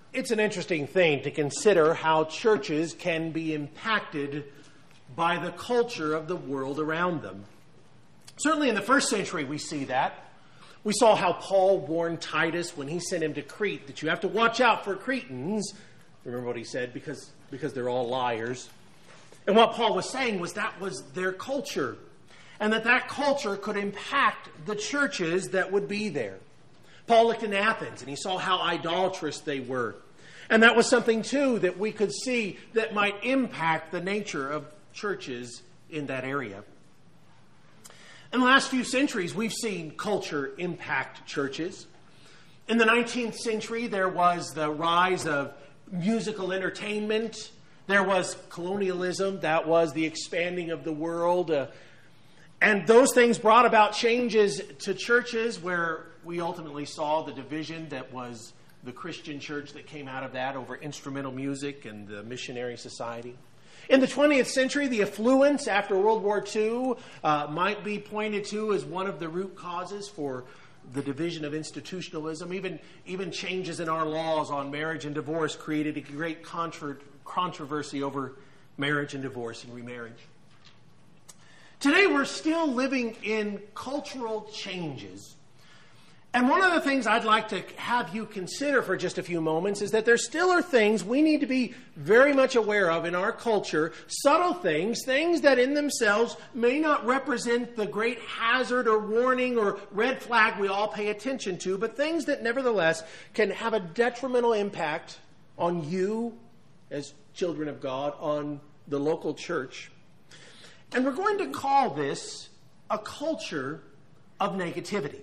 It's an interesting thing to consider how churches can be impacted by the culture of the world around them. Certainly in the first century we see that. We saw how Paul warned Titus when he sent him to Crete that you have to watch out for Cretans. Remember what he said? Because they're all liars. And what Paul was saying was that was their culture. And that culture could impact the churches that would be there. Paul looked in Athens and he saw how idolatrous they were. And that was something, too, that we could see that might impact the nature of churches in that area. In the last few centuries, we've seen culture impact churches. In the 19th century, there was the rise of musical entertainment. There was colonialism. That was the expanding of the world. And those things brought about changes to churches where we ultimately saw the division that was the Christian church that came out of that over instrumental music and the missionary society. In the 20th century, the affluence after World War II might be pointed to as one of the root causes for the division of institutionalism. Even changes in our laws on marriage and divorce created a great controversy over marriage and divorce and remarriage. Today, we're still living in cultural changes. And one of the things I'd like to have you consider for just a few moments is that there still are things we need to be very much aware of in our culture, subtle things that in themselves may not represent the great hazard or warning or red flag we all pay attention to, but things that nevertheless can have a detrimental impact on you as children of God, on the local church. And we're going to call this a culture of negativity.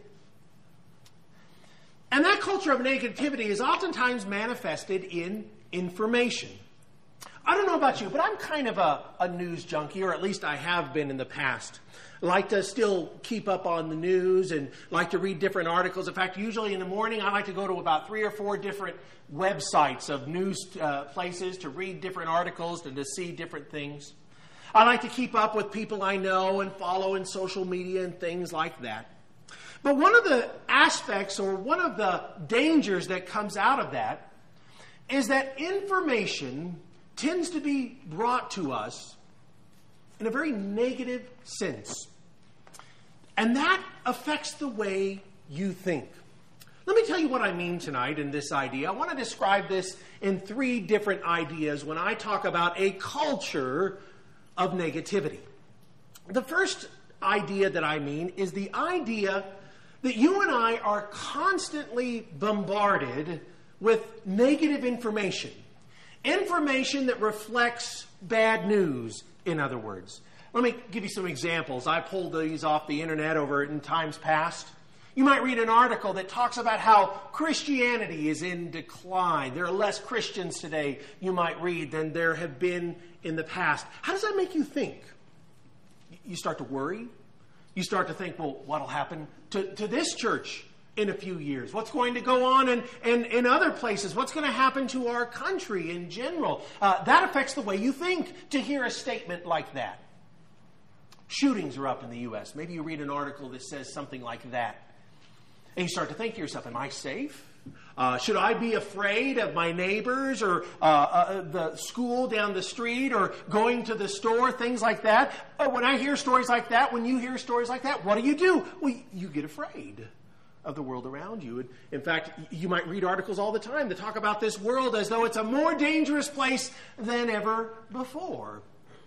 And that culture of negativity is oftentimes manifested in information. I don't know about you, but I'm kind of a news junkie, or at least I have been in the past. I like to still keep up on the news and like to read different articles. In fact, usually in the morning, I like to go to about 3 or 4 different websites of news places to read different articles and to see different things. I like to keep up with people I know and follow in social media and things like that. But one of the aspects or one of the dangers that comes out of that is that information tends to be brought to us in a very negative sense. And that affects the way you think. Let me tell you what I mean tonight in this idea. I want to describe this in 3 different ideas when I talk about a culture of negativity. The first idea that I mean is the idea that you and I are constantly bombarded with negative information. Information that reflects bad news, in other words. Let me give you some examples. I pulled these off the internet over in times past. You might read an article that talks about how Christianity is in decline. There are less Christians today, you might read, than there have been in the past. How does that make you think? You start to worry. You start to think, well, what'll happen to this church in a few years? What's going to go on in other places? What's going to happen to our country in general? That affects the way you think to hear a statement like that. Shootings are up in the U.S. Maybe you read an article that says something like that. And you start to think to yourself, am I safe? Should I be afraid of my neighbors or the school down the street or going to the store, things like that? When I hear stories like that, when you hear stories like that, what do? Well, you get afraid of the world around you. And in fact, you might read articles all the time that talk about this world as though it's a more dangerous place than ever before.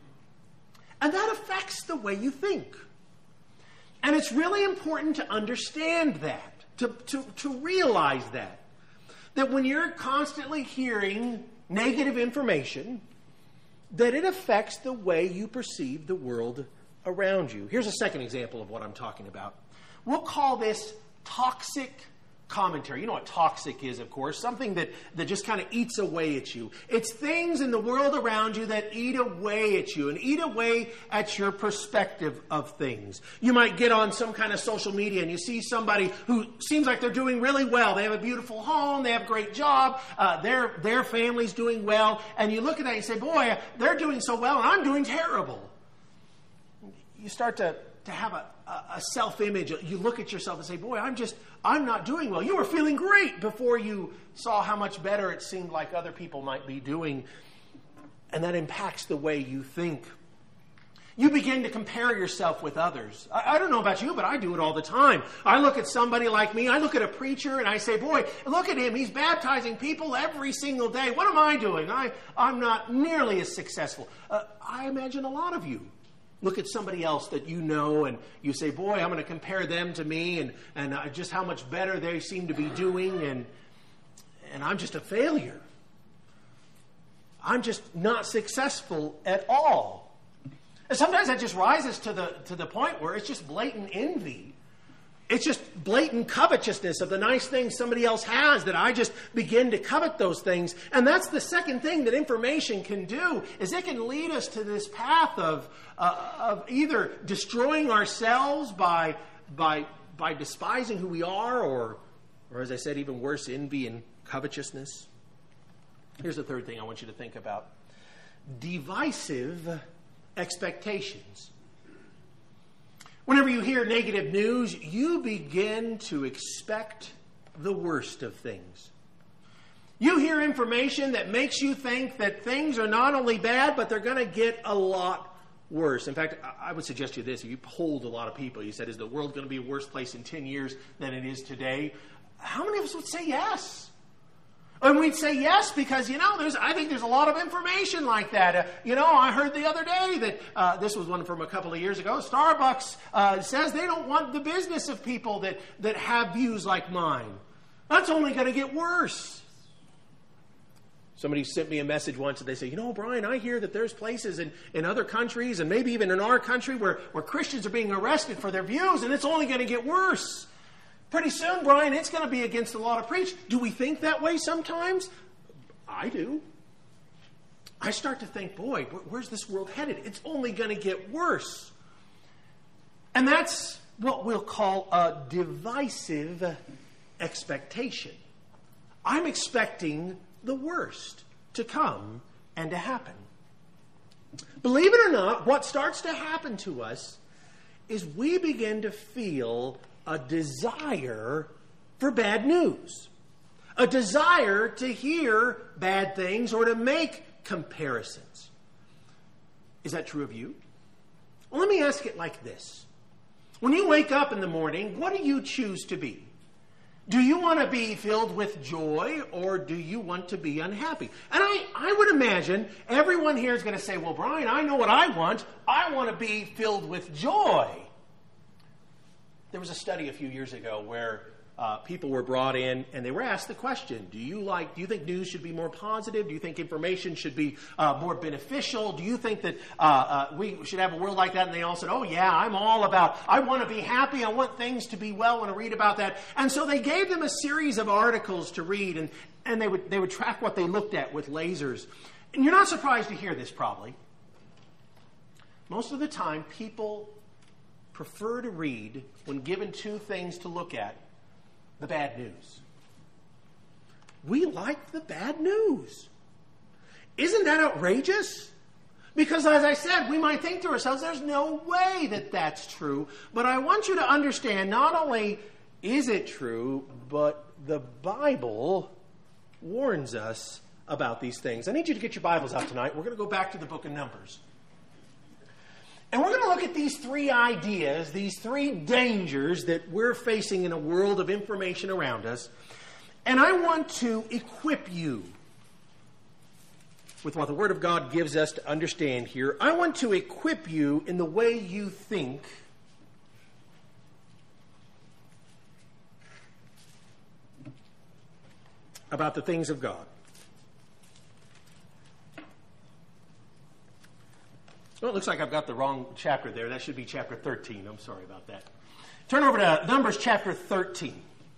And that affects the way you think. And it's really important to understand that, to realize that when you're constantly hearing negative information, that it affects the way you perceive the world around you. Here's a second example of what I'm talking about. We'll call this toxic commentary. You know what toxic is, of course. Something that just kind of eats away at you. It's things in the world around you that eat away at you and eat away at your perspective of things. You might get on some kind of social media and you see somebody who seems like they're doing really well. They have a beautiful home. They have a great job. Their family's doing well. And you look at that and you say, boy, they're doing so well and I'm doing terrible. You start to have a self-image. You look at yourself and say, boy, I'm not doing well. You were feeling great before you saw how much better it seemed like other people might be doing. And that impacts the way you think. You begin to compare yourself with others. I don't know about you, but I do it all the time. I look at somebody like me. I look at a preacher and I say, boy, look at him. He's baptizing people every single day. What am I doing? I'm not nearly as successful. I imagine a lot of you look at somebody else that you know and you say, boy, I'm going to compare them to me and just how much better they seem to be doing. And I'm just a failure. I'm just not successful at all. And sometimes that just rises to the point where it's just blatant envy. It's just blatant covetousness of the nice things somebody else has, that I just begin to covet those things. And that's the second thing that information can do, is it can lead us to this path of either destroying ourselves by despising who we are, or as I said, even worse, envy and covetousness. Here's the third thing I want you to think about. Divisive expectations. Whenever you hear negative news, you begin to expect the worst of things. You hear information that makes you think that things are not only bad, but they're going to get a lot worse. In fact, I would suggest to you this. If you polled a lot of people, you said, is the world going to be a worse place in 10 years than it is today? How many of us would say yes? And we'd say yes because, I think there's a lot of information like that. I heard the other day that, this was one from a couple of years ago, Starbucks says they don't want the business of people that have views like mine. That's only going to get worse. Somebody sent me a message once and they say, Brian, I hear that there's places in other countries and maybe even in our country where Christians are being arrested for their views, and it's only going to get worse. Pretty soon, Brian, it's going to be against the law to preach. Do we think that way sometimes? I do. I start to think, boy, where's this world headed? It's only going to get worse. And that's what we'll call a divisive expectation. I'm expecting the worst to come and to happen. Believe it or not, what starts to happen to us is we begin to feel a desire for bad news, a desire to hear bad things or to make comparisons. Is that true of you? Well, let me ask it like this. When you wake up in the morning, what do you choose to be? Do you want to be filled with joy, or do you want to be unhappy? And I would imagine everyone here is going to say, well, Brian, I know what I want. I want to be filled with joy. There was a study a few years ago where people were brought in and they were asked the question, do you think news should be more positive? Do you think information should be more beneficial? Do you think that we should have a world like that? And they all said, oh yeah, I want to be happy. I want things to be well. I want to read about that. And so they gave them a series of articles to read, and they would track what they looked at with lasers. And you're not surprised to hear this probably. Most of the time, people prefer to read, when given two things to look at, the bad news. We like the bad news. Isn't that outrageous? Because as I said, we might think to ourselves, there's no way that that's true. But I want you to understand, not only is it true, but the Bible warns us about these things. I need you to get your Bibles out tonight. We're going to go back to the book of Numbers. And we're going to look at these three ideas, these three dangers that we're facing in a world of information around us. And I want to equip you with what the Word of God gives us to understand here. I want to equip you in the way you think about the things of God. Well, it looks like I've got the wrong chapter there. That should be chapter 13. I'm sorry about that. Turn over to Numbers chapter 13.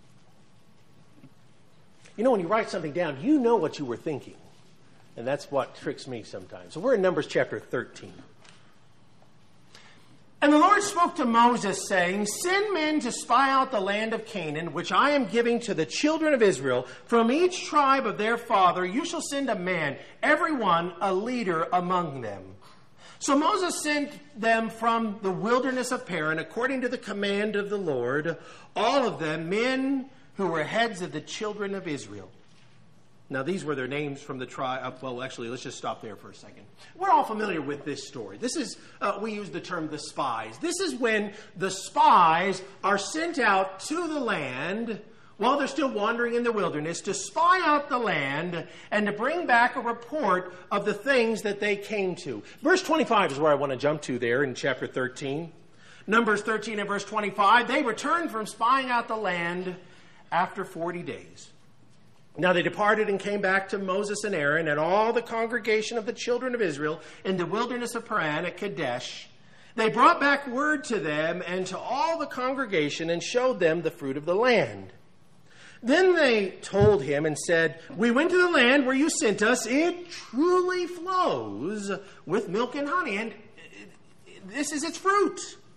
When you write something down, you know what you were thinking. And that's what tricks me sometimes. So we're in Numbers chapter 13. And the Lord spoke to Moses, saying, send men to spy out the land of Canaan, which I am giving to the children of Israel. From each tribe of their father you shall send a man, every one a leader among them. So Moses sent them from the wilderness of Paran, according to the command of the Lord, all of them men who were heads of the children of Israel. Now, these were their names from the tribe. Well, actually, let's just stop there for a second. We're all familiar with this story. This is, we use the term the spies. This is when the spies are sent out to the land while they're still wandering in the wilderness to spy out the land and to bring back a report of the things that they came to. Verse 25 is where I want to jump to there in chapter 13. Numbers 13 and verse 25, they returned from spying out the land after 40 days. Now they departed and came back to Moses and Aaron and all the congregation of the children of Israel in the wilderness of Paran at Kadesh. They brought back word to them and to all the congregation and showed them the fruit of the land. Then they told him and said, "We went to the land where you sent us. It truly flows with milk and honey, and this is its fruit.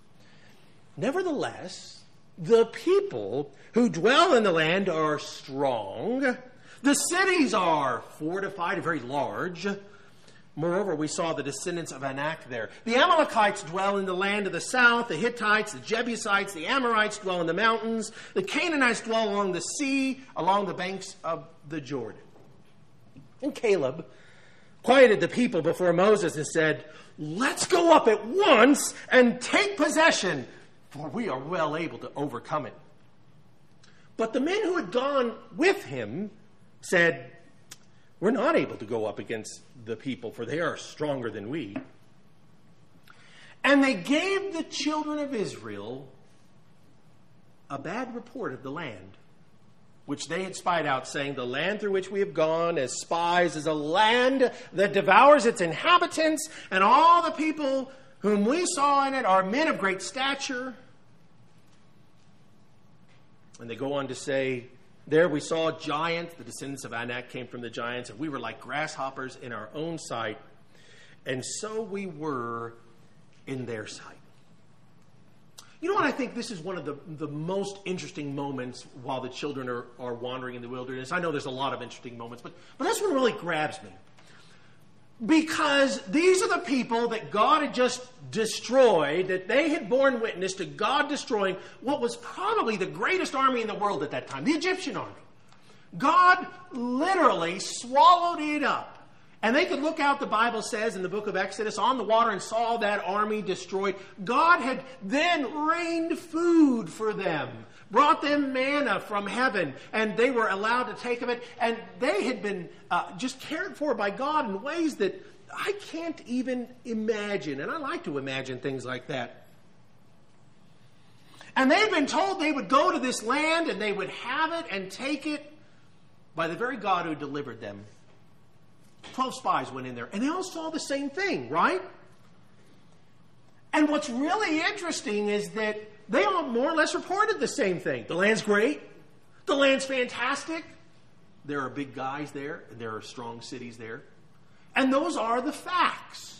Nevertheless, the people who dwell in the land are strong. The cities are fortified and very large. Moreover, we saw the descendants of Anak there. The Amalekites dwell in the land of the south. The Hittites, the Jebusites, the Amorites dwell in the mountains. The Canaanites dwell along the sea, along the banks of the Jordan." And Caleb quieted the people before Moses and said, "Let's go up at once and take possession, for we are well able to overcome it." But the men who had gone with him said, "We're not able to go up against the people, for they are stronger than we." And they gave the children of Israel a bad report of the land, which they had spied out, saying, "The land through which we have gone as spies is a land that devours its inhabitants, and all the people whom we saw in it are men of great stature." And they go on to say, "There we saw giants. The descendants of Anak came from the giants, and we were like grasshoppers in our own sight, and so we were in their sight." You know what? I think this is one of the most interesting moments while the children are wandering in the wilderness. I know there's a lot of interesting moments, but this one really grabs me. Because these are the people that God had just destroyed, that they had borne witness to God destroying what was probably the greatest army in the world at that time, the Egyptian army. God literally swallowed it up. And they could look out, the Bible says in the book of Exodus, on the water and saw that army destroyed. God had then rained food for them, brought them manna from heaven, and they were allowed to take of it. And they had been just cared for by God in ways that I can't even imagine. And I like to imagine things like that. And they'd been told they would go to this land and they would have it and take it by the very God who delivered them. 12 spies went in there, and they all saw the same thing, right? And what's really interesting is that they all more or less reported the same thing. The land's great. The land's fantastic. There are big guys there, and there are strong cities there. And those are the facts.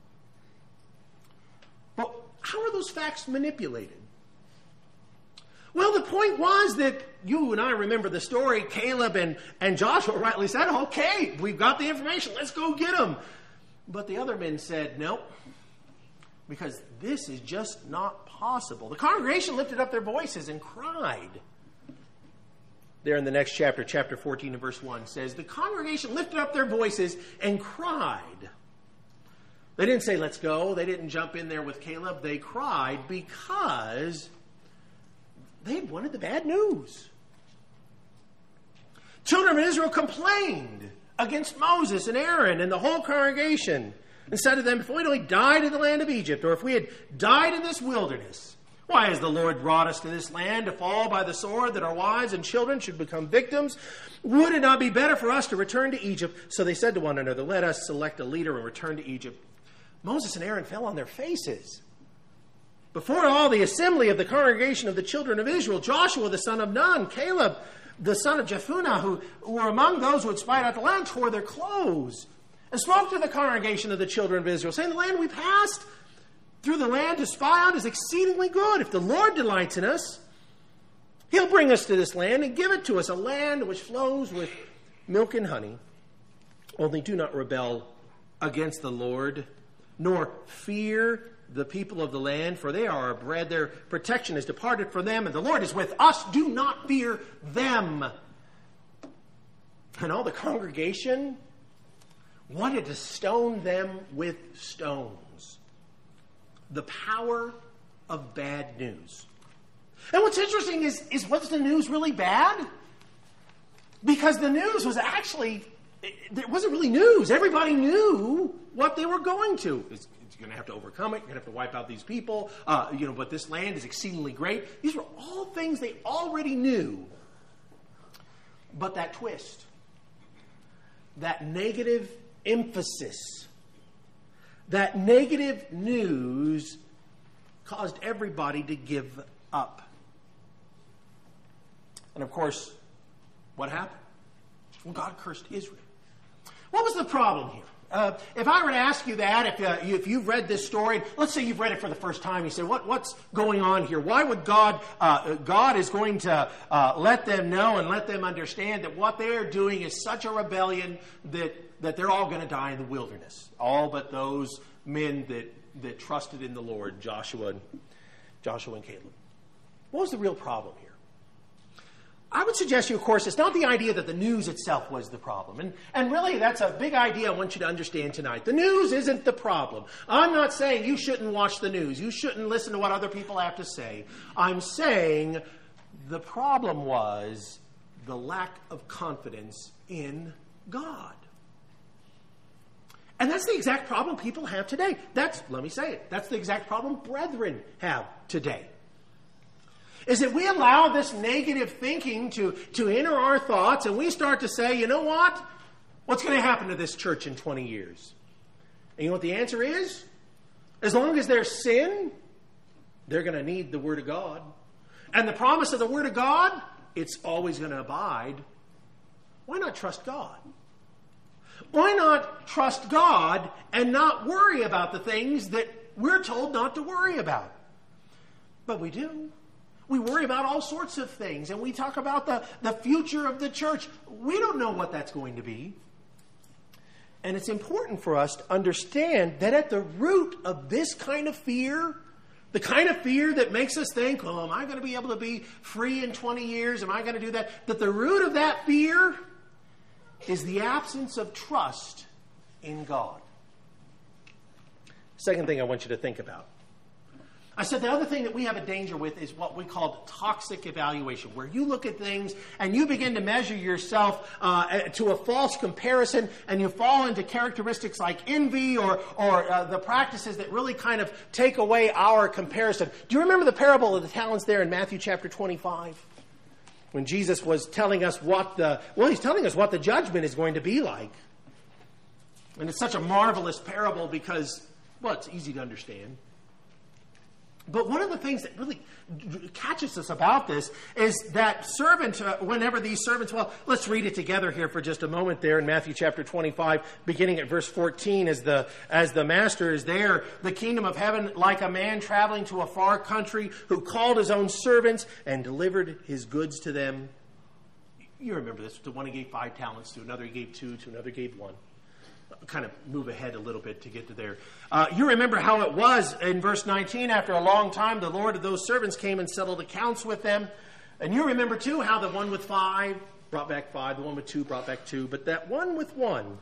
But how are those facts manipulated? Well, the point was that you and I remember the story. Caleb and Joshua rightly said, "Okay, we've got the information. Let's go get them." But the other men said, "Nope, because this is just not possible." The congregation lifted up their voices and cried. There in the next chapter, chapter 14 and verse 1 says, the congregation lifted up their voices and cried. They didn't say, "Let's go." They didn't jump in there with Caleb. They cried because they wanted the bad news. Children of Israel complained against Moses and Aaron and the whole congregation and said to them, "If we had only died in the land of Egypt, or if we had died in this wilderness, why has the Lord brought us to this land to fall by the sword, that our wives and children should become victims? Would it not be better for us to return to Egypt?" So they said to one another, "Let us select a leader and return to Egypt." Moses and Aaron fell on their faces before all the assembly of the congregation of the children of Israel. Joshua the son of Nun, Caleb the son of Jephunneh, who were among those who had spied out the land, tore their clothes and spoke to the congregation of the children of Israel, saying, "The land we passed through the land to spy out is exceedingly good. If the Lord delights in us, He'll bring us to this land and give it to us, a land which flows with milk and honey. Only do not rebel against the Lord, nor fear the people of the land, for they are our bread. Their protection is departed from them, and the Lord is with us. Do not fear them. And all the congregation wanted to stone them with stones. The power of bad news. And what's interesting is was the news really bad? Because the news was actually, it wasn't really news. Everybody knew what they were going to. It's going to have to overcome it. You're going to have to wipe out these people. But this land is exceedingly great. These were all things they already knew. But that twist, that negative emphasis, that negative news caused everybody to give up. And of course, what happened? Well, God cursed Israel. What was the problem here? If I were to ask you that, if you've read this story, let's say you've read it for the first time, you say, what's going on here? Why would God is going to let them know and let them understand that what they're doing is such a rebellion that they're all going to die in the wilderness? All but those men that trusted in the Lord, Joshua and Caleb. What was the real problem here? I would suggest to you, of course, it's not the idea that the news itself was the problem. And really, that's a big idea I want you to understand tonight. The news isn't the problem. I'm not saying you shouldn't watch the news. You shouldn't listen to what other people have to say. I'm saying the problem was the lack of confidence in God. And that's the exact problem people have today. Let me say it, that's the exact problem brethren have today. Is that we allow this negative thinking to enter our thoughts, and we start to say, you know what? What's going to happen to this church in 20 years? And you know what the answer is? As long as there's sin, they're going to need the Word of God. And the promise of the Word of God, it's always going to abide. Why not trust God? Why not trust God and not worry about the things that we're told not to worry about? But we do. We worry about all sorts of things, and we talk about the future of the church. We don't know what that's going to be. And it's important for us to understand that at the root of this kind of fear, the kind of fear that makes us think, oh, am I going to be able to be free in 20 years? Am I going to do that? That the root of that fear is the absence of trust in God. Second thing I want you to think about. I said the other thing that we have a danger with is what we call toxic evaluation, where you look at things and you begin to measure yourself to a false comparison, and you fall into characteristics like envy or the practices that really kind of take away our comparison. Do you remember the parable of the talents there in Matthew chapter 25? When Jesus was telling us he's telling us what the judgment is going to be like. And it's such a marvelous parable because, well, it's easy to understand. But one of the things that really catches us about this is that servant, whenever these servants, well, let's read it together here for just a moment there in Matthew chapter 25, beginning at verse 14, as the master is there, the kingdom of heaven, like a man traveling to a far country who called his own servants and delivered his goods to them. You remember this. To one he gave 5 talents, to another he gave 2, to another he gave 1. Kind of move ahead a little bit to get to there. You remember how it was in verse 19. After a long time, the Lord of those servants came and settled accounts with them. And you remember, too, how the one with 5 brought back 5, the one with 2 brought back 2. But that one with 1,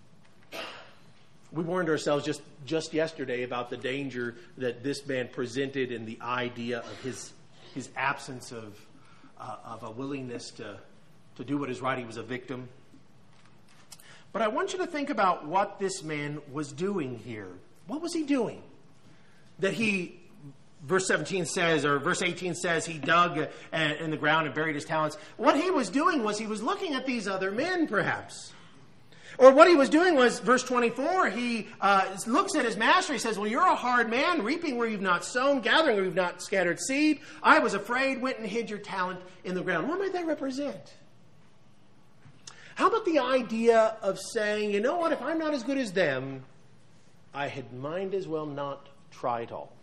we warned ourselves just yesterday about the danger that this man presented in the idea of his absence of a willingness to do what is right. He was a victim. But I want you to think about what this man was doing here. What was he doing? That verse 17 says, or verse 18 says, he dug in the ground and buried his talents. What he was doing was he was looking at these other men, perhaps. Or what he was doing was, verse 24, he looks at his master. He says, well, you're a hard man, reaping where you've not sown, gathering where you've not scattered seed. I was afraid, went and hid your talent in the ground. What might that represent? How about the idea of saying, you know what, if I'm not as good as them, I had might as well not try at all.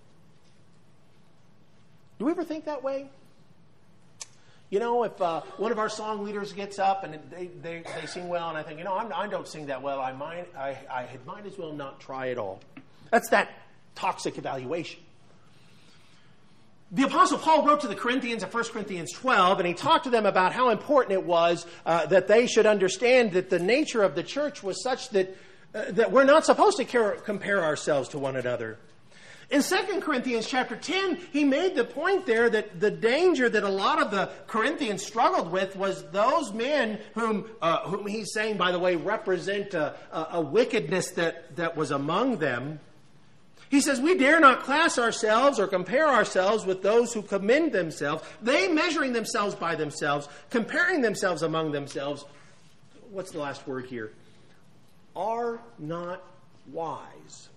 Do we ever think that way? You know, if one of our song leaders gets up and they sing well, and I think, you know, I don't sing that well, I had might as well not try at all. That's that toxic evaluation. The Apostle Paul wrote to the Corinthians in 1 Corinthians 12, and he talked to them about how important it was that they should understand that the nature of the church was such that we're not supposed to compare ourselves to one another. In 2 Corinthians chapter 10, he made the point there that the danger that a lot of the Corinthians struggled with was those men whom he's saying, by the way, represent a wickedness that was among them. He says, we dare not class ourselves or compare ourselves with those who commend themselves, they measuring themselves by themselves, comparing themselves among themselves. What's the last word here? Are not wise.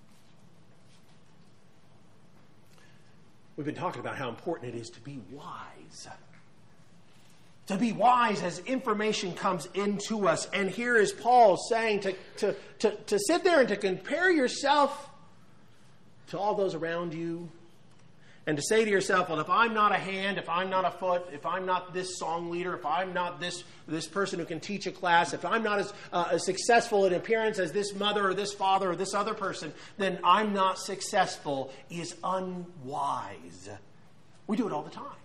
We've been talking about how important it is to be wise. To be wise as information comes into us. And here is Paul saying to sit there and to compare yourself to all those around you, and to say to yourself, well, if I'm not a hand, if I'm not a foot, if I'm not this song leader, if I'm not this person who can teach a class, if I'm not as successful in appearance as this mother or this father or this other person, then I'm not successful, is unwise. We do it all the time.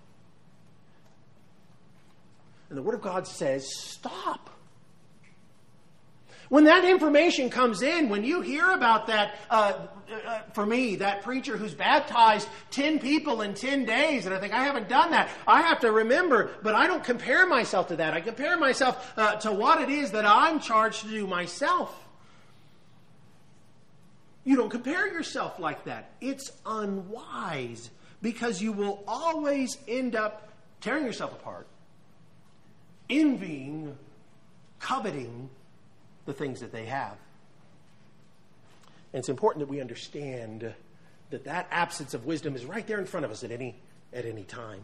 And the Word of God says, stop. When that information comes in, when you hear about that, for me, that preacher who's baptized 10 people in 10 days, and I think, I haven't done that. I have to remember, but I don't compare myself to that. I compare myself to what it is that I'm charged to do myself. You don't compare yourself like that. It's unwise, because you will always end up tearing yourself apart, envying, coveting the things that they have. And it's important that we understand that absence of wisdom is right there in front of us at any time.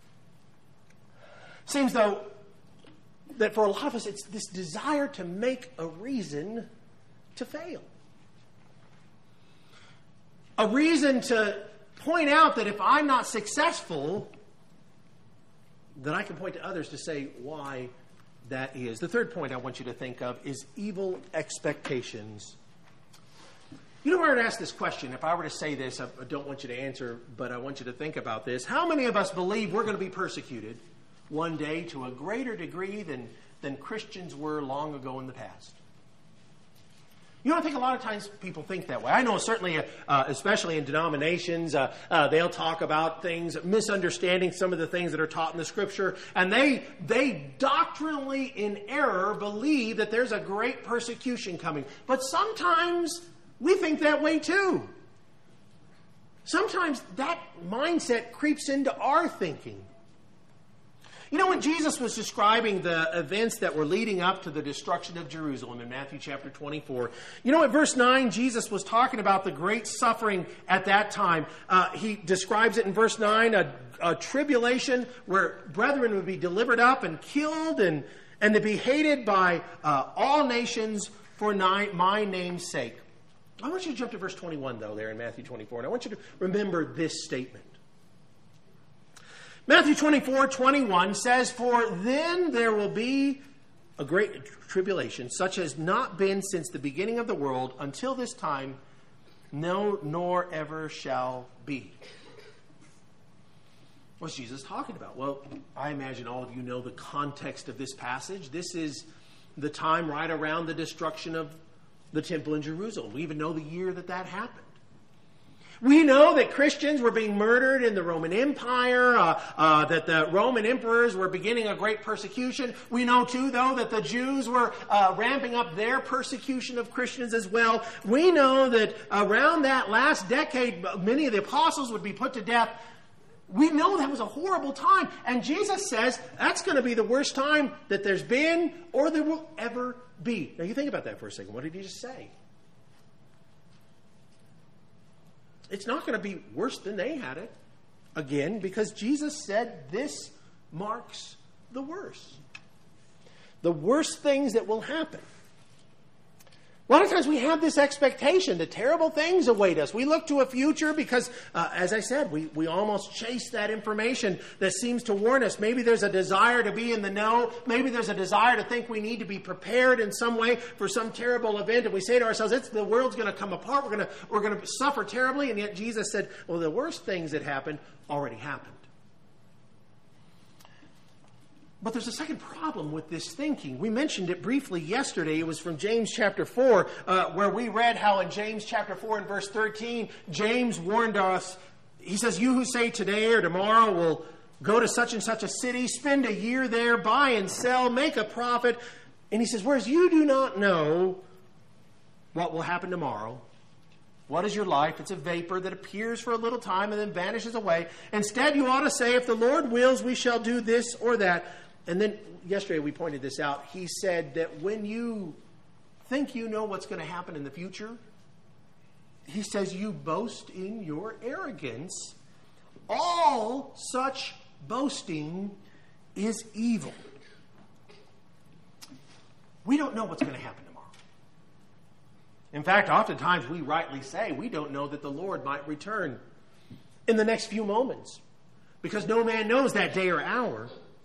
Seems though that for a lot of us it's this desire to make a reason to fail. A reason to point out that if I'm not successful, then I can point to others to say why that is. The third point I want you to think of is evil expectations. You know where I'd ask this question? If I were to say this, I don't want you to answer, but I want you to think about this. How many of us believe we're going to be persecuted one day to a greater degree than Christians were long ago in the past? You know, I think a lot of times people think that way. I know certainly, especially in denominations, they'll talk about things, misunderstanding some of the things that are taught in the Scripture, and they doctrinally in error believe that there's a great persecution coming. But sometimes we think that way too. Sometimes that mindset creeps into our thinking. You know, when Jesus was describing the events that were leading up to the destruction of Jerusalem in Matthew chapter 24, you know, at verse 9, Jesus was talking about the great suffering at that time. He describes it in verse 9, a tribulation where brethren would be delivered up and killed and to be hated by all nations for my name's sake. I want you to jump to verse 21, though, there in Matthew 24, and I want you to remember this statement. Matthew 24:21 says, "For then there will be a great tribulation, such as not been since the beginning of the world until this time, no, nor ever shall be." What's Jesus talking about? Well, I imagine all of you know the context of this passage. This is the time right around the destruction of the temple in Jerusalem. We even know the year that happened. We know that Christians were being murdered in the Roman Empire, that the Roman emperors were beginning a great persecution. We know, too, though, that the Jews were ramping up their persecution of Christians as well. We know that around that last decade, many of the apostles would be put to death. We know that was a horrible time. And Jesus says that's going to be the worst time that there's been or there will ever be. Now, you think about that for a second. What did he just say? It's not going to be worse than they had it. Again, because Jesus said this marks the worst. The worst things that will happen. A lot of times we have this expectation that terrible things await us. We look to a future because, as I said, we almost chase that information that seems to warn us. Maybe there's a desire to be in the know. Maybe there's a desire to think we need to be prepared in some way for some terrible event. And we say to ourselves, the world's going to come apart. We're going to suffer terribly. And yet Jesus said, well, the worst things that happened already happened. But there's a second problem with this thinking. We mentioned it briefly yesterday. It was from James chapter 4, where we read how in James chapter 4 and verse 13, James warned us. He says, you who say today or tomorrow will go to such and such a city, spend a year there, buy and sell, make a profit. And he says, whereas you do not know what will happen tomorrow. What is your life? It's a vapor that appears for a little time and then vanishes away. Instead, you ought to say, if the Lord wills, we shall do this or that. And then yesterday we pointed this out. He said that when you think you know what's going to happen in the future, he says you boast in your arrogance. All such boasting is evil. We don't know what's going to happen tomorrow. In fact, oftentimes we rightly say we don't know that the Lord might return in the next few moments because no man knows that day or hour.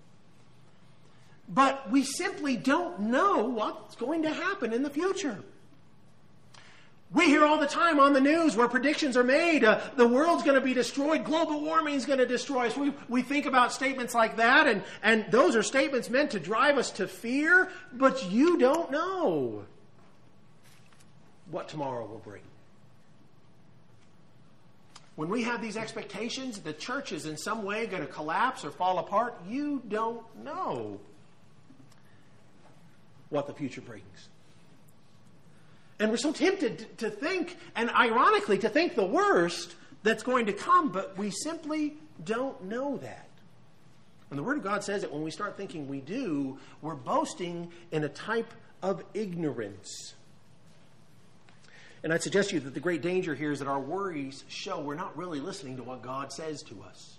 But we simply don't know what's going to happen in the future. We hear all the time on the news where predictions are made. The world's going to be destroyed. Global warming is going to destroy us. We think about statements like that, and those are statements meant to drive us to fear, but you don't know what tomorrow will bring. When we have these expectations, the church is in some way going to collapse or fall apart. You don't know what the future brings. And we're so tempted to think, and ironically, to think the worst that's going to come, but we simply don't know that. And the Word of God says that when we start thinking we do, we're boasting in a type of ignorance. And I'd suggest to you that the great danger here is that our worries show we're not really listening to what God says to us.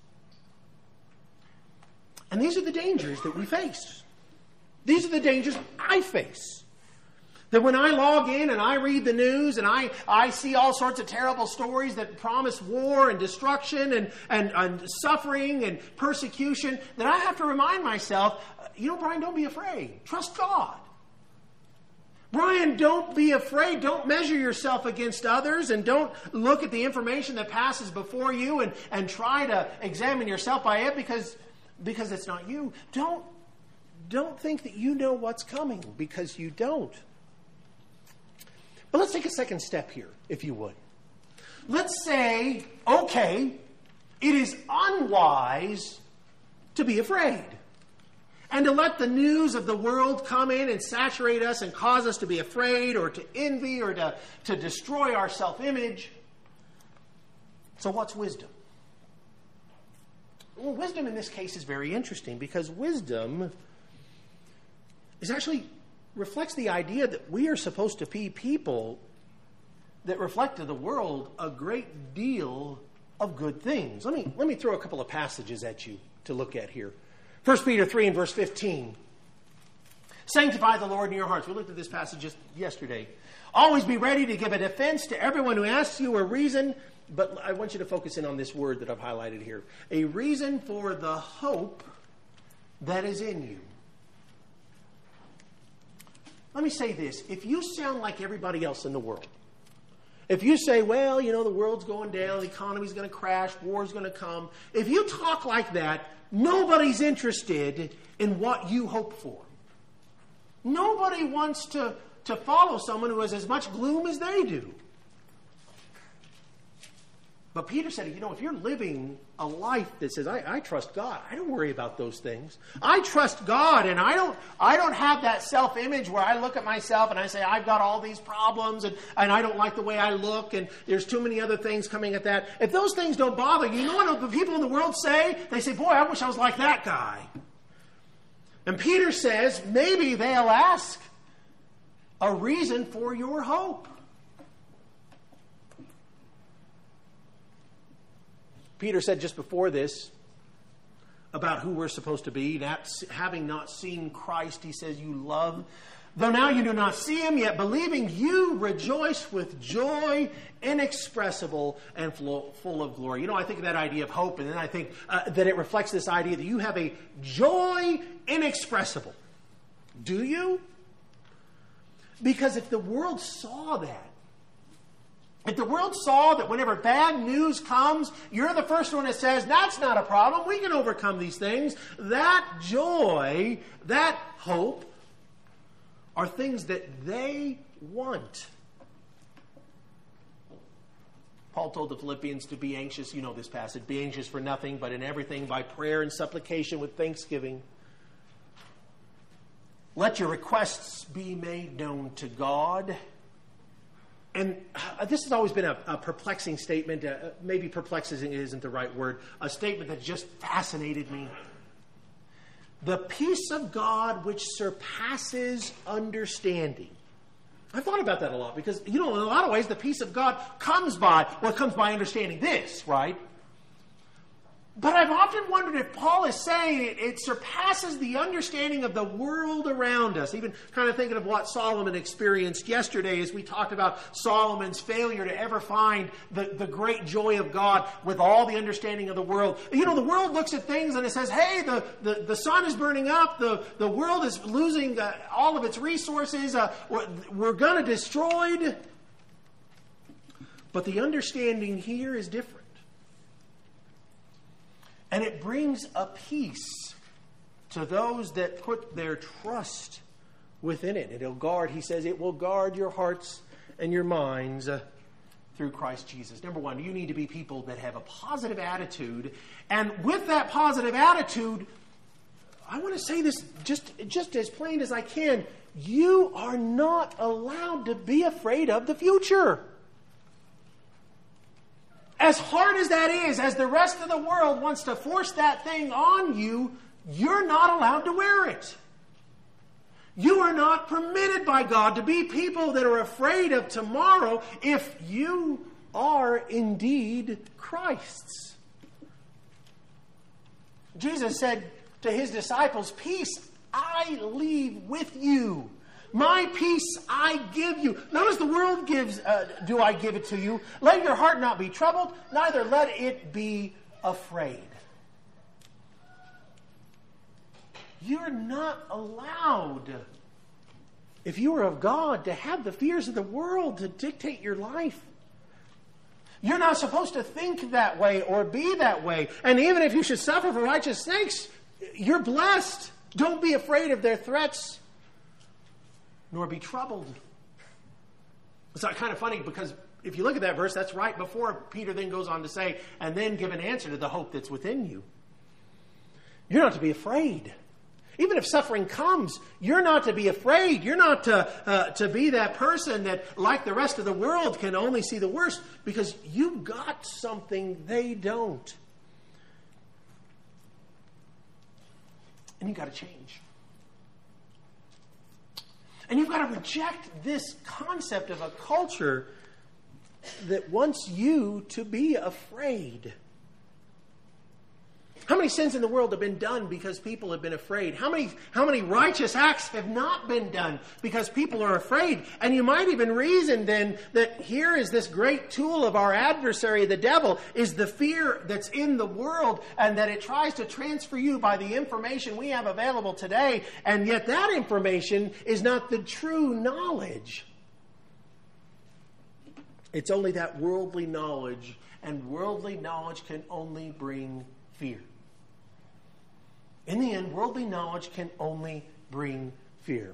And these are the dangers that we face. These are the dangers I face. That when I log in and I read the news and I see all sorts of terrible stories that promise war and destruction and suffering and persecution, that I have to remind myself, Brian, don't be afraid. Trust God. Brian, don't be afraid. Don't measure yourself against others and don't look at the information that passes before you and try to examine yourself by it because it's not you. Don't think that you know what's coming, because you don't. But let's take a second step here, if you would. Let's say, okay, it is unwise to be afraid and to let the news of the world come in and saturate us and cause us to be afraid or to envy or to destroy our self-image. So what's wisdom? Well, wisdom in this case is very interesting because wisdom actually reflects the idea that we are supposed to be people that reflect to the world a great deal of good things. Let me throw a couple of passages at you to look at here. 1 Peter 3 and verse 15. Sanctify the Lord in your hearts. We looked at this passage just yesterday. Always be ready to give a defense to everyone who asks you a reason, but I want you to focus in on this word that I've highlighted here. A reason for the hope that is in you. Let me say this. If you sound like everybody else in the world, if you say, well, the world's going down, the economy's going to crash, war's going to come. If you talk like that, nobody's interested in what you hope for. Nobody wants to follow someone who has as much gloom as they do. But Peter said, if you're living a life that says, I trust God, I don't worry about those things. I trust God, and I don't have that self-image where I look at myself and I say, I've got all these problems, and I don't like the way I look, and there's too many other things coming at that. If those things don't bother you, you know what the people in the world say? They say, boy, I wish I was like that guy. And Peter says, maybe they'll ask a reason for your hope. Peter said just before this about who we're supposed to be. Having not seen Christ, he says, you love Though now you do not see him, yet believing you rejoice with joy inexpressible and full of glory. You know, I think of that idea of hope, and then I think that it reflects this idea that you have a joy inexpressible. Do you? Because if the world saw that, if the world saw that whenever bad news comes, you're the first one that says, that's not a problem, we can overcome these things, that joy, that hope, are things that they want. Paul told the Philippians to be anxious, you know this passage, be anxious for nothing, but in everything by prayer and supplication with thanksgiving. Let your requests be made known to God. And this has always been a perplexing statement. Maybe perplexing isn't the right word. A statement that just fascinated me. The peace of God which surpasses understanding. I've thought about that a lot because, you know, in a lot of ways, the peace of God comes by understanding this, right? But I've often wondered if Paul is saying it surpasses the understanding of the world around us. Even kind of thinking of what Solomon experienced yesterday as we talked about Solomon's failure to ever find the great joy of God with all the understanding of the world. You know, the world looks at things and it says, hey, the sun is burning up, the world is losing all of its resources, we're going to destroyed. But the understanding here is different. And it brings a peace to those that put their trust within it. It'll guard, he says, it will guard your hearts and your minds through Christ Jesus. Number one, you need to be people that have a positive attitude. And with that positive attitude, I want to say this just as plain as I can. You are not allowed to be afraid of the future. As hard as that is, as the rest of the world wants to force that thing on you, you're not allowed to wear it. You are not permitted by God to be people that are afraid of tomorrow if you are indeed Christ's. Jesus said to his disciples, peace I leave with you. My peace I give you. Not as the world gives, do I give it to you. Let your heart not be troubled, neither let it be afraid. You're not allowed, if you are of God, to have the fears of the world to dictate your life. You're not supposed to think that way or be that way. And even if you should suffer for righteous sakes, you're blessed. Don't be afraid of their threats, nor be troubled. It's kind of funny because if you look at that verse, that's right before Peter then goes on to say, and then give an answer to the hope that's within you. You're not to be afraid. Even if suffering comes, you're not to be afraid. You're not to be that person that, like the rest of the world, can only see the worst because you've got something they don't. And you've got to change. And you've got to reject this concept of a culture that wants you to be afraid. How many sins in the world have been done because people have been afraid? How many righteous acts have not been done because people are afraid? And you might even reason then that here is this great tool of our adversary, the devil, is the fear that's in the world, and that it tries to transfer you by the information we have available today, and yet that information is not the true knowledge. It's only that worldly knowledge, and worldly knowledge can only bring fear. In the end, worldly knowledge can only bring fear.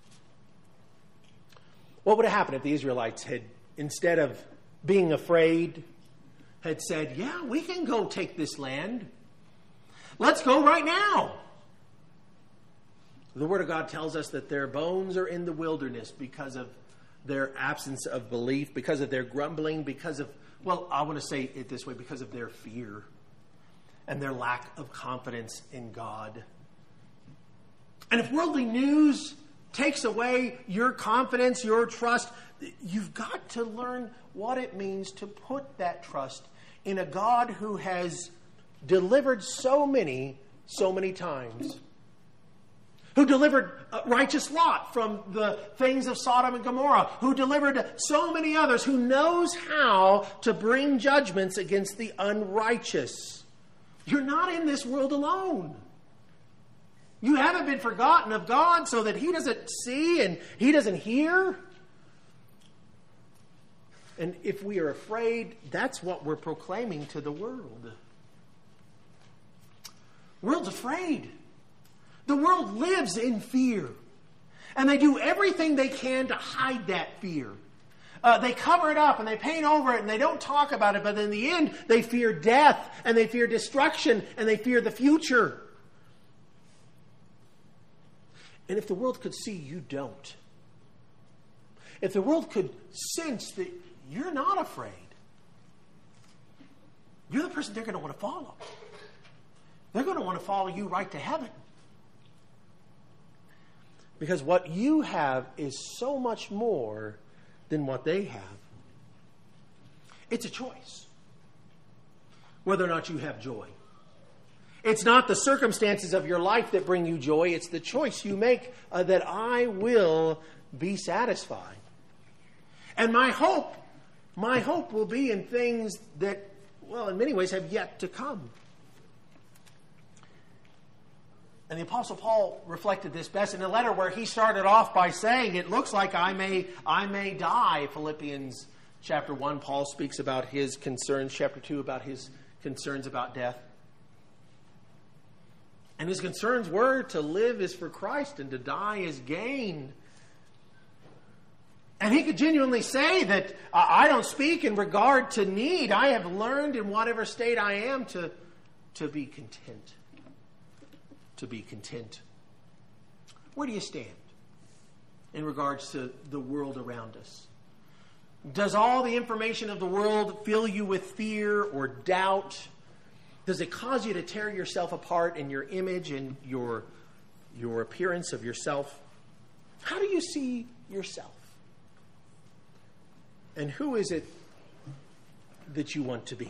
What would have happened if the Israelites had, instead of being afraid, had said, yeah, we can go take this land. Let's go right now. The Word of God tells us that their bones are in the wilderness because of their absence of belief, because of their grumbling, because of, well, I want to say it this way, because of their fear and their lack of confidence in God. And if worldly news takes away your confidence, your trust, you've got to learn what it means to put that trust in a God who has delivered so many times. who delivered righteous Lot from the things of Sodom and Gomorrah, who delivered so many others, who knows how to bring judgments against the unrighteous. You're not in this world alone. You haven't been forgotten of God so that He doesn't see and He doesn't hear. And if we are afraid, that's what we're proclaiming to the world. The world's afraid. The world lives in fear. And they do everything they can to hide that fear. They cover it up and they paint over it and they don't talk about it. But in the end, they fear death and they fear destruction and they fear the future. And if the world could see, you don't. If the world could sense that you're not afraid, you're the person they're going to want to follow. They're going to want to follow you right to heaven. Because what you have is so much more than what they have. It's a choice whether or not you have joy. It's not the circumstances of your life that bring you joy. It's the choice you make that I will be satisfied. And my hope will be in things that, well, in many ways have yet to come. And the Apostle Paul reflected this best in a letter where he started off by saying, it looks like I may die. Philippians chapter 1, Paul speaks about his concerns. Chapter 2, about his concerns about death. And his concerns were to live is for Christ and to die is gain. And he could genuinely say that I don't speak in regard to need. I have learned in whatever state I am to be content. To be content. Where do you stand in regards to the world around us? Does all the information of the world fill you with fear or doubt? Does it cause you to tear yourself apart in your image and your appearance of yourself? How do you see yourself? And who is it that you want to be?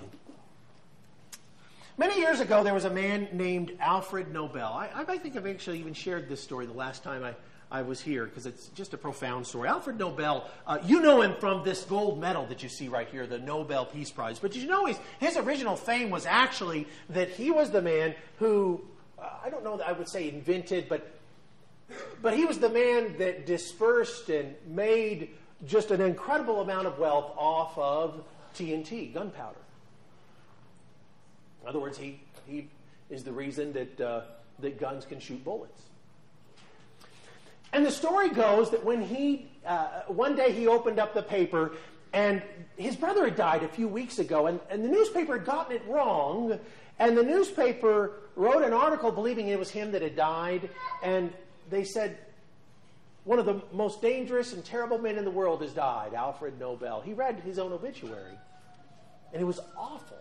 Many years ago, there was a man named Alfred Nobel. I think I've actually even shared this story the last time I was here, because it's just a profound story. Alfred Nobel, you know him from this gold medal that you see right here, the Nobel Peace Prize. But did you know his original fame was actually that he was the man who, I don't know that I would say invented, but he was the man that dispersed and made just an incredible amount of wealth off of TNT, gunpowder. In other words, he is the reason that guns can shoot bullets. And the story goes that when one day he opened up the paper, and his brother had died a few weeks ago, and the newspaper had gotten it wrong, and the newspaper wrote an article believing it was him that had died, and they said, one of the most dangerous and terrible men in the world has died, Alfred Nobel. He read his own obituary, and it was awful.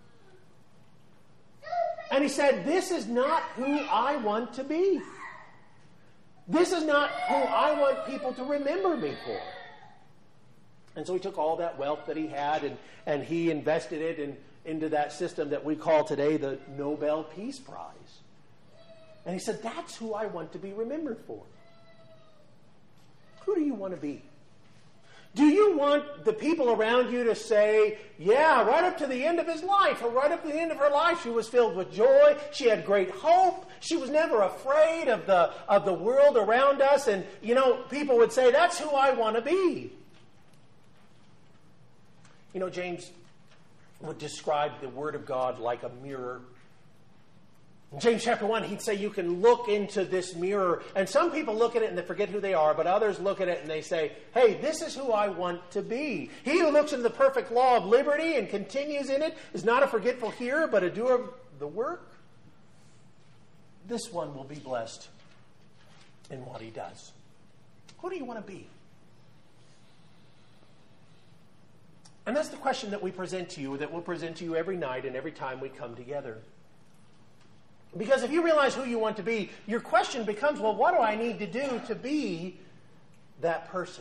And he said, this is not who I want to be. This is not who I want people to remember me for. And so he took all that wealth that he had and he invested it into that system that we call today the Nobel Peace Prize. And he said, that's who I want to be remembered for. Who do you want to be? Do you want the people around you to say, yeah, right up to the end of his life, or right up to the end of her life, she was filled with joy, she had great hope, she was never afraid of the world around us, and, people would say, that's who I want to be. James would describe the Word of God like a mirror. In James chapter 1, he'd say you can look into this mirror, and some people look at it and they forget who they are, but others look at it and they say, hey, this is who I want to be. He who looks into the perfect law of liberty and continues in it is not a forgetful hearer, but a doer of the work. This one will be blessed in what he does. Who do you want to be? And that's the question that we present to you, that we'll present to you every night and every time we come together. Because if you realize who you want to be, your question becomes, well, what do I need to do to be that person?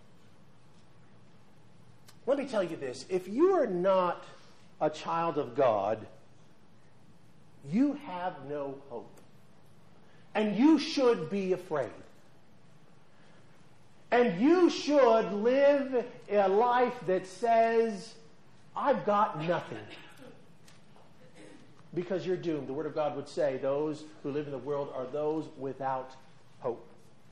Let me tell you this. If you are not a child of God, you have no hope. And you should be afraid. And you should live a life that says, I've got nothing. Because you're doomed. The Word of God would say those who live in the world are those without hope.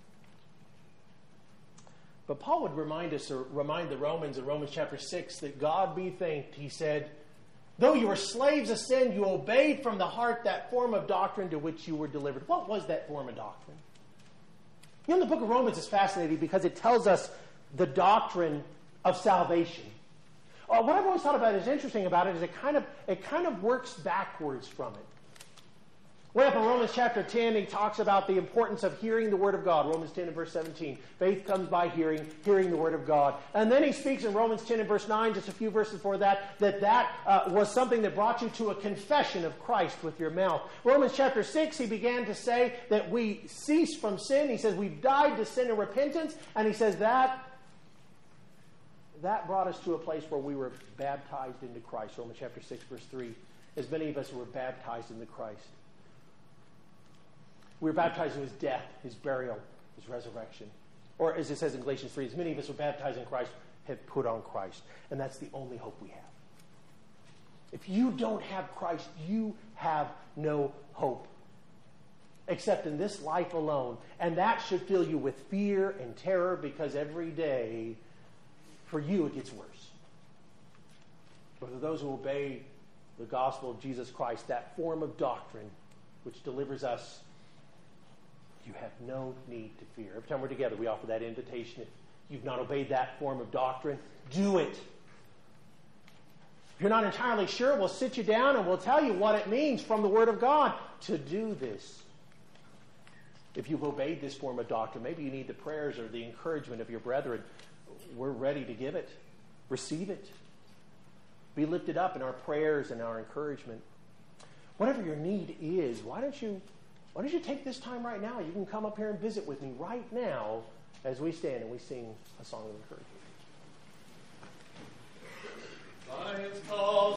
But Paul would remind the Romans in Romans chapter 6 that God be thanked. He said, though you were slaves of sin, you obeyed from the heart that form of doctrine to which you were delivered. What was that form of doctrine? You know, the book of Romans is fascinating because it tells us the doctrine of salvation. What I've always thought about is interesting about it is it kind of works backwards from it. Way up in Romans chapter 10, he talks about the importance of hearing the Word of God. Romans 10 and verse 17. Faith comes by hearing the Word of God. And then he speaks in Romans 10 and verse 9, just a few verses before that was something that brought you to a confession of Christ with your mouth. Romans chapter 6, he began to say that we cease from sin. He says we've died to sin and repentance. And he says that brought us to a place where we were baptized into Christ. Romans chapter 6, verse 3. As many of us were baptized into Christ. We were baptized in his death, his burial, his resurrection. Or as it says in Galatians 3, as many of us were baptized in Christ have put on Christ. And that's the only hope we have. If you don't have Christ, you have no hope. Except in this life alone. And that should fill you with fear and terror because every day, for you, it gets worse. But for those who obey the gospel of Jesus Christ, that form of doctrine which delivers us, you have no need to fear. Every time we're together, we offer that invitation. If you've not obeyed that form of doctrine, do it. If you're not entirely sure, we'll sit you down and we'll tell you what it means from the Word of God to do this. If you've obeyed this form of doctrine, maybe you need the prayers or the encouragement of your brethren. We're ready to give it. Receive it. Be lifted up in our prayers and our encouragement. Whatever your need is, why don't you take this time right now? You can come up here and visit with me right now as we stand and we sing a song of encouragement. Science calls.